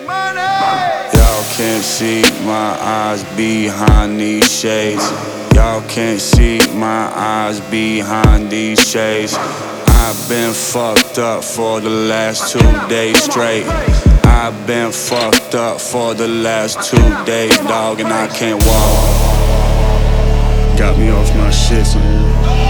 Y'all can't see my eyes behind these shades. Y'all can't see my eyes behind these shades. I've been fucked up for the last 2 days straight. I've been fucked up for the last 2 days, dog, and I can't walk. Got me off my shit, son.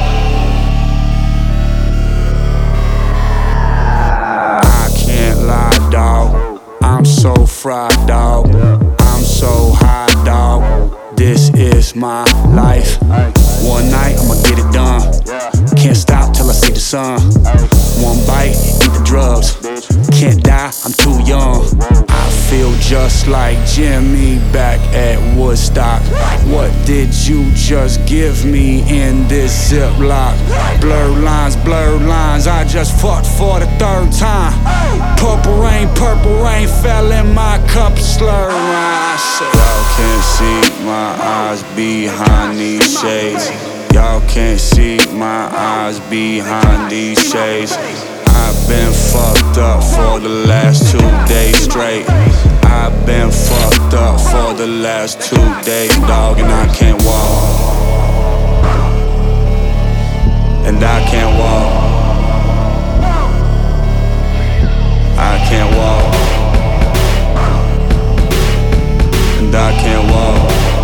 I can't lie, dog. I'm so fried, dog. I'm so high, dog. This is my life. One night, I'ma get it done. Can't stop till I see the sun. One bite, eat the drugs. Can't die, I'm too young. I feel just like Jimmy back at Woodstock. What did you just give me in this Ziploc? Blurred lines, I just fucked for the 3rd time. Purple rain fell in my cup, slurred lines. Y'all can't see my eyes behind these shades. Y'all can't see my eyes behind these shades. I've been fucked up for the last 2 days straight. I've been fucked up for the last 2 days, dog, and I can't walk. And I can't walk. I can't walk. And I can't walk.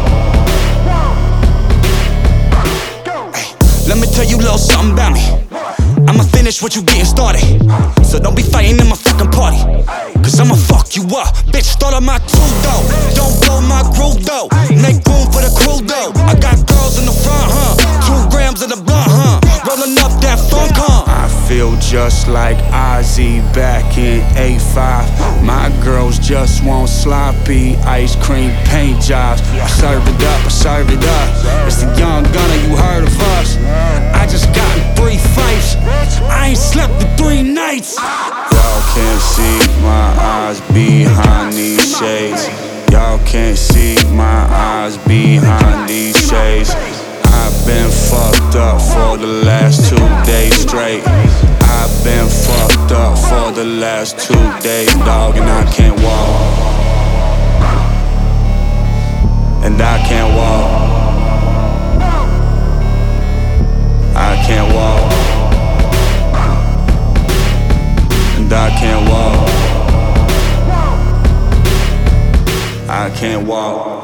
Hey, let me tell you a little something about me. I'ma finish what you getting started. So don't be fighting in my fucking party, cause I'ma fuck you up. Bitch, start on my two though. Don't blow my groove though. Make room for the crew though. I got girls in the front, huh? 2 grams of the blunt, huh? Rolling up that funk, huh? I feel just like Ozzy back in '85. My girls just want sloppy ice cream paint jobs. I serve it up, I serve it up. It's the Young Gunner, you heard of us. I just got in 3 fights. I ain't slept in 3 nights. Y'all can't see my eyes behind these shades. Y'all can't see my eyes behind these shades. I've been fucked up for the last 2 days straight. I've been fucked up for the last 2 days, dog, and I can't walk. And I can't walk. I can't walk. And I can't walk. I can't walk.